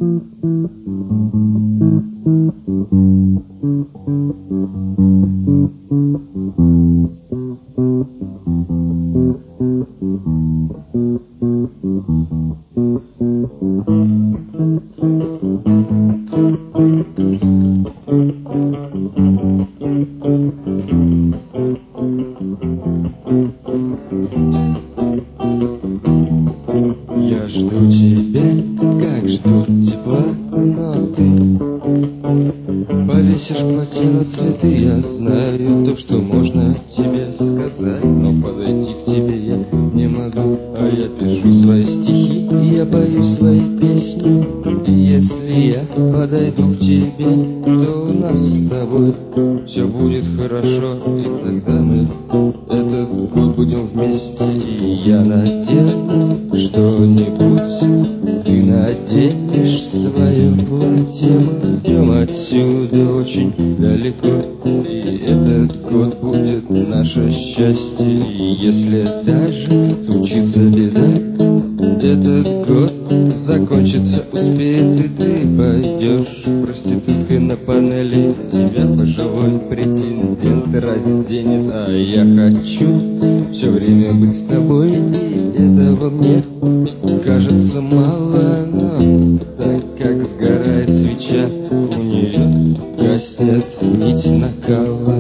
Я жду тебя, как жду тепла, но ты повесишь платье на цветы. Я знаю то, что можно тебе сказать, но подойти к тебе я не могу. А я пишу свои стихи, я пою свои песни. И если я подойду к тебе, то у нас с тобой все будет хорошо. И тогда мы этот год будем вместе. И я надену что-нибудь, ты наденешь свое платье. Мы идем отсюда очень далеко, и этот год будет наше счастье. И если даже случится беда, этот год закончится, успеет, и ты пойдешь проституткой на панели. Тебя пожилой претендент разденет, а я хочу все время быть с тобой. И этого мне кажется мало, но так как сгорает свеча, у нее гаснет нить накала.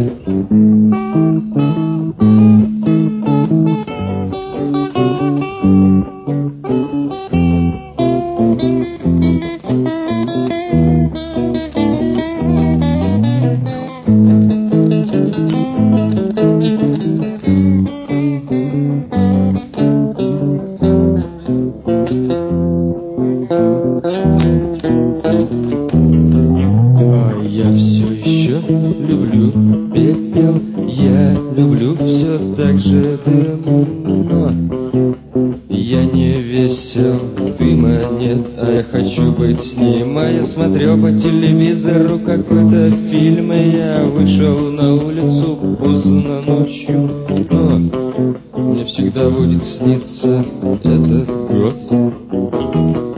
Я все еще люблю пепел, я люблю все так же дым, но я не весел, дыма нет, а я хочу быть с ним. А я смотрел по телевизору какой-то фильм, и я вышел на улицу поздно ночью, но мне всегда будет сниться этот год.